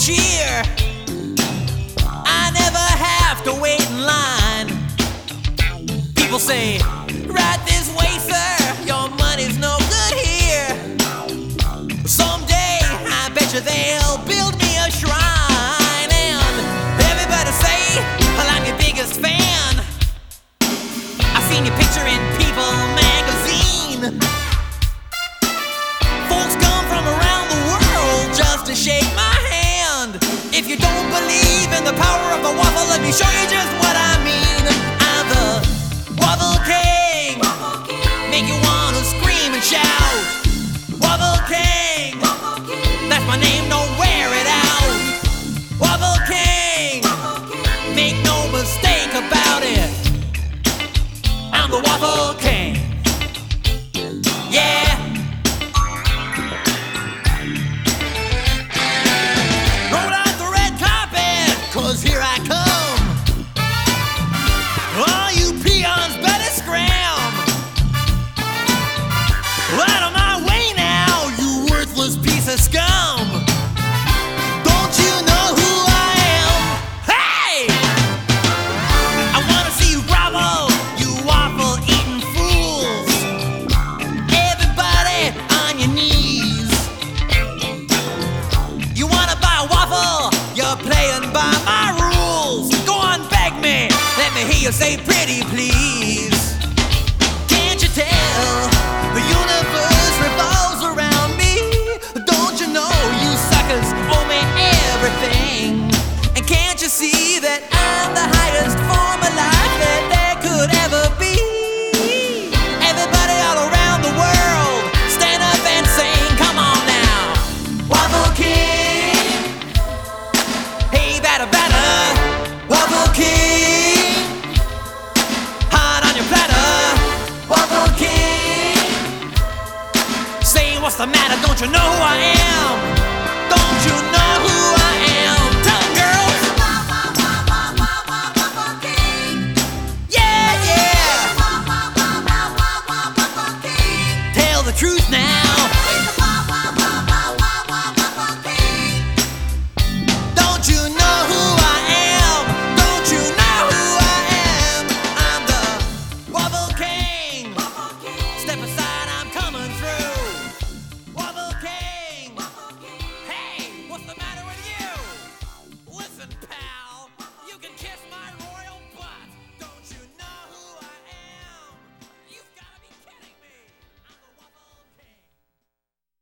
cheer. I never have to wait in line. People say, right this way, sir, your money's no good here. Someday, I bet you they'll build me a shrine. And everybody say, well, I'm your biggest fan. I've seen your picture in People magazine. Folks come from around the world just to shake my hand. If you don't believe in the power of the waffle, let me show you just what I mean. I'm the Waffle King. Make you wanna scream and shout. Waffle King. That's my name, don't wear it out. Waffle King. Make no mistake about it, I'm the Waffle King. Yeah. Roll out the red carpet, 'cause here I come. All you peons better scram. Out of my way now, you worthless piece of scum. Don't you know who I am? Hey! I wanna see you grovel, you waffle-eating fools. Everybody on your knees. You wanna buy a waffle? You're playing by my rules. Go on, beg me. Let me hear you say pretty please. Can't you tell the universe revolves around me? Don't you know you suckers owe me everything? And can't you see that I'm the highest form of life that there could ever be? Everybody all around the world, stand up and sing, come on now. Waffle King. Hey, batter, batter. Waffle King. Hot on your platter. Waffle King. Say, what's the matter? Don't you know who I am?